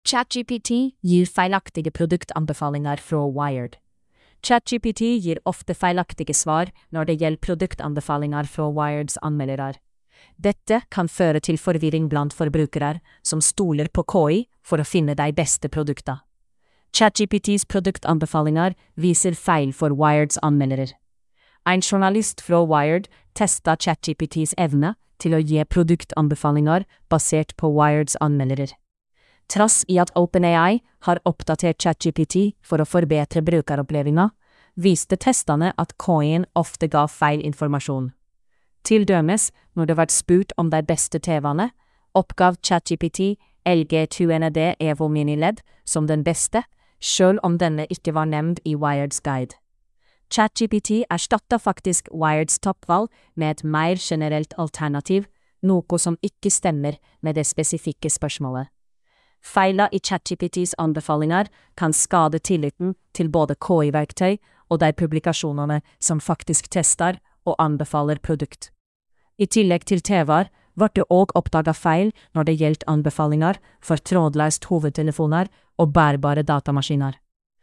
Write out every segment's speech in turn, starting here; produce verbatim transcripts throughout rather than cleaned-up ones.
ChatGPT gir feilaktige produktanbefalinger fra Wired. ChatGPT gir ofte feilaktige svar når det gjelder produktanbefalinger fra Wireds anmeldere. Dette kan føre til forvirring blant forbrukere som stoler på K I for å finne de beste produktene. ChatGPTs produktanbefalinger viser feil for Wireds anmeldere. En journalist fra Wired testet ChatGPTs evne til å gi produktanbefalinger basert på Wireds anmeldere. Trass i at OpenAI har oppdatert ChatGPT for å forbedre brukeropplevelsen, viste testene at K I-en ofte ga feil informasjon. Til dømes, når det var spurt om de beste T V-ene, oppgav ChatGPT L G to N D Evo Mini L E D som den beste, selv om denne ikke var nevnt i Wireds guide. ChatGPT erstattet faktisk Wireds toppvalg med et mer generelt alternativ, noe som ikke stemmer med det spesifikke spørsmålet. Feila i ChatGPTs anbefalinger kan skade tilliten til både K I-verktøy og de publikasjonene som faktisk tester og anbefaler produkt. I tillegg til T V-er ble det også oppdaget feil når det gjelder anbefalinger for trådløst hovedtelefoner og bærbare datamaskiner.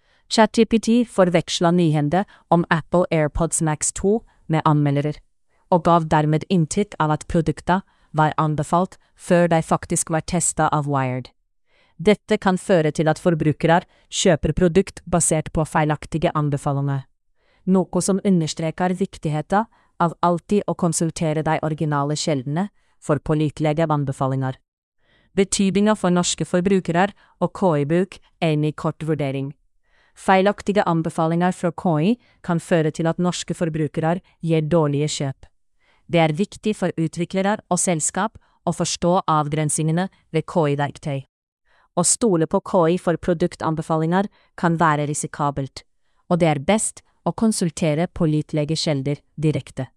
ChatGPT forvekslet nyhende om Apple AirPods Max to med anmeldere, og gav dermed inntrykk av at produkter var anbefalt før de faktisk var testet av Wired. Dette kan føre til at forbrukere kjøper produkt basert på feilaktige anbefalinger, noe som understreker viktigheten av alltid å konsultere de originale kjeldene for pålitelige anbefalinger. Betydningen for norske forbrukere og K I-bruk er en kort vurdering. Feilaktige anbefalinger fra K I kan føre til at norske forbrukere gir dårlige kjøp. Det er viktig for utviklere og selskap å forstå avgrensningene ved K I-verktøy. Å stole på K I for produktanbefalinger kan være risikabelt, og det er best å konsultere pålitelige kilder direkte.